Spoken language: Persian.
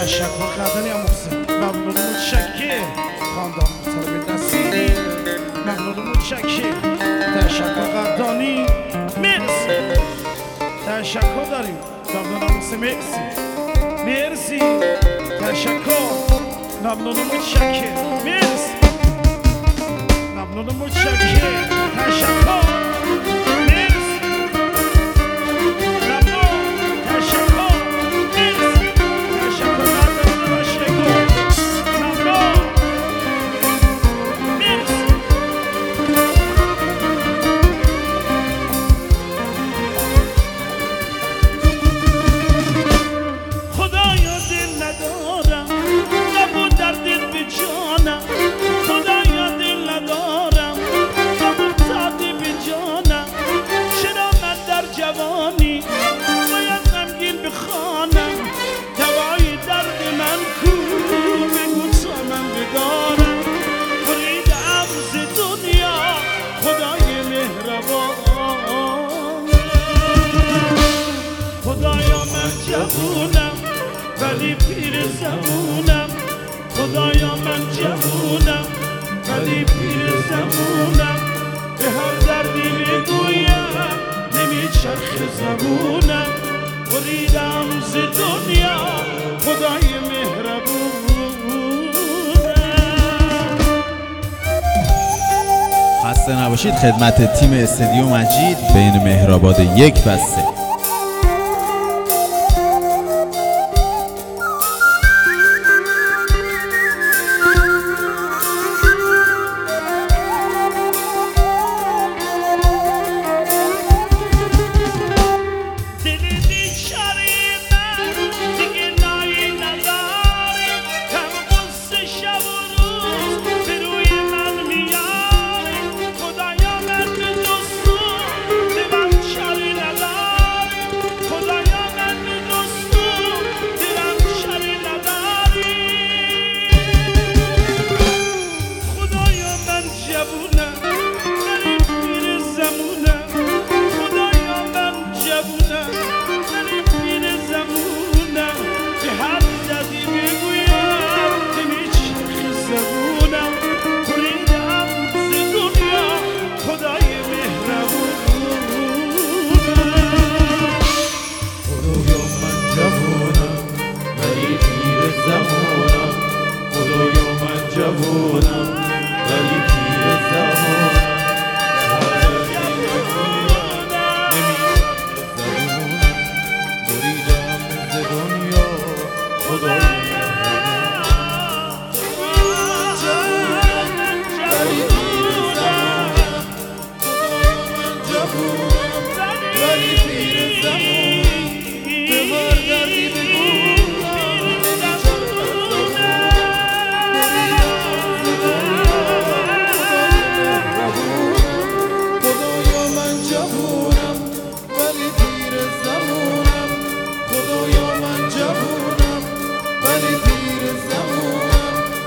تشکر قدری هم محسن ممنون متشکر خاندان محترم دستی ممنون متشکر تشکر قدانی مرسی تشکر داریم ممنون محسن مرسی تشکر ممنون متشکر مرسی ممنون متشکر تشکر جوونم ولی پیر زمونم خدایا من جوونم ولی پیر زمونم به هر دردی بگویم نمیچرخ زبونم بریدم ز دنیا خدای مهربونم. خسته نباشید خدمت تیم استودیو مجید بین مهرآباد 1 و 3.